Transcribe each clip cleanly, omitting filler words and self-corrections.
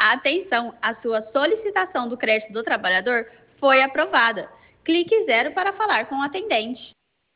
Atenção, a sua solicitação do crédito do trabalhador foi aprovada. Clique 0 para falar com o atendente.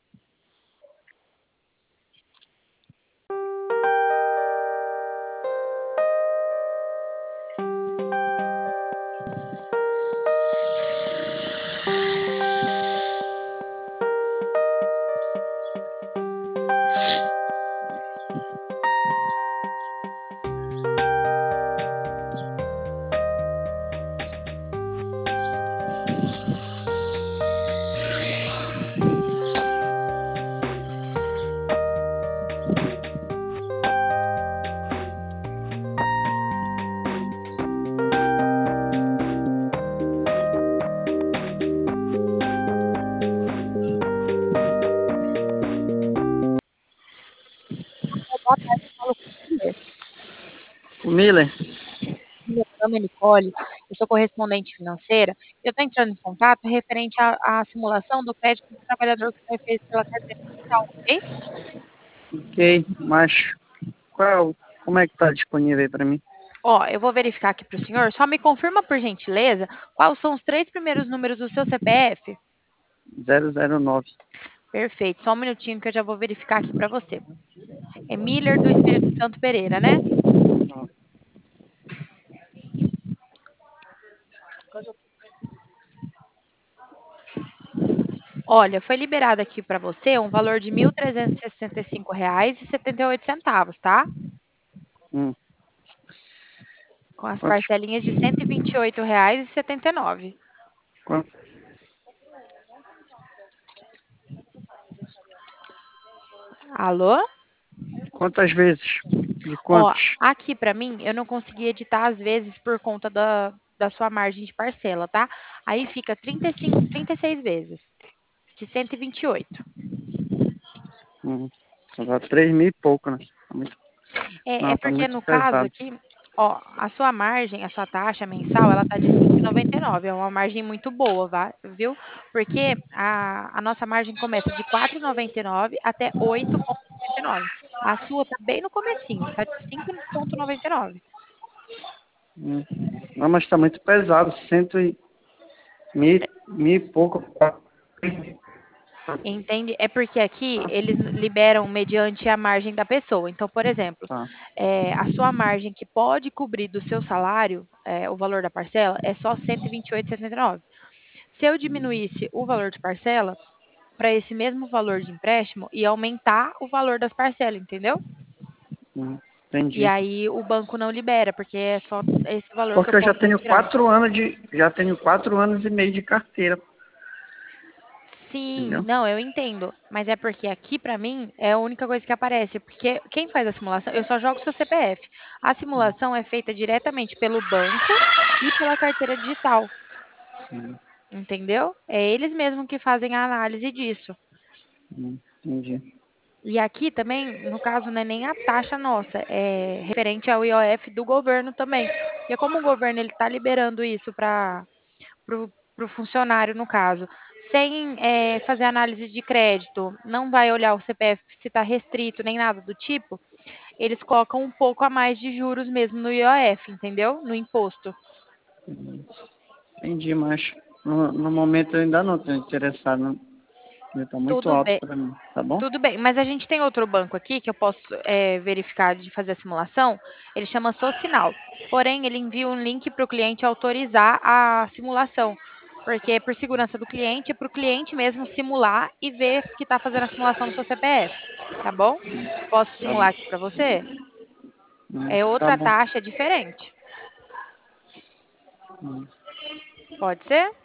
Boa tarde, eu falo com o Miller. O Miller, Meu nome é Nicole, eu sou correspondente financeira. Eu estou entrando em contato referente à simulação do crédito do trabalhador que foi feito pela carteira digital, ok? ok, mas como é que tá disponível aí para mim? Ó, eu vou verificar aqui para o senhor. Só me confirma, por gentileza, quais são os 3 primeiros números do seu CPF? 009. Perfeito, só um minutinho que eu já vou verificar aqui para você. É Miller do Espírito Santo Pereira, né? Olha, foi liberado aqui para você um valor de R$ 1.365,78, tá? Hum, Com as quantos, parcelinhas de R$ 128,79. quan- Alô? quantas vezes? De Ó, quantos? aqui para mim, eu não consegui editar às vezes por conta da sua margem de parcela, tá? Aí fica 35, 36 vezes, de 128. Só dá 3.000 e pouco, né? É Não, tá porque muito no caso pesado. aqui, ó, a sua margem, a sua taxa mensal, ela tá de 5,99. É uma margem muito boa, viu? Porque a nossa margem começa de 4,99 até 8,99. A sua tá bem no comecinho, tá de 5,99. Hum. Não, mas tá muito pesado, mil e pouco. Entende? É porque aqui eles liberam mediante a margem da pessoa. Então, por exemplo, Tá. a sua margem que pode cobrir do seu salário, o valor da parcela, é só 128,79. Se eu diminuísse o valor de parcela para esse mesmo valor de empréstimo, ia aumentar o valor das parcelas, entendeu? E Entendi. aí o banco não libera, porque é só esse valor que eu Porque eu já posso tenho retirar. 4 anos e meio de carteira, Sim, entendeu? não, eu entendo, mas é porque aqui pra mim é a única coisa que aparece, porque quem faz a simulação, eu só jogo seu CPF. A simulação é feita diretamente pelo banco e pela carteira digital, entendeu? É eles mesmos que fazem a análise disso. Entendi. E aqui também, no caso, não é nem a taxa nossa, é referente ao IOF do governo também. Porque como o governo ele está liberando isso para o funcionário, no caso, sem fazer análise de crédito, não vai olhar o CPF se está restrito nem nada do tipo, eles colocam um pouco a mais de juros mesmo no IOF, entendeu? No imposto. Entendi, mas no momento eu ainda não estou interessado. Está muito Tudo alto bem. para mim, tá bom? Tudo bem, mas a gente tem outro banco aqui que eu posso verificar de fazer a simulação. Ele chama Socinal. Porém, ele envia um link para o cliente autorizar a simulação. Porque por segurança do cliente, é para o cliente mesmo simular e ver que está fazendo a simulação no seu CPF. Tá bom? Posso Tá, simular aqui para você? É tá outra bom. taxa diferente. Pode ser?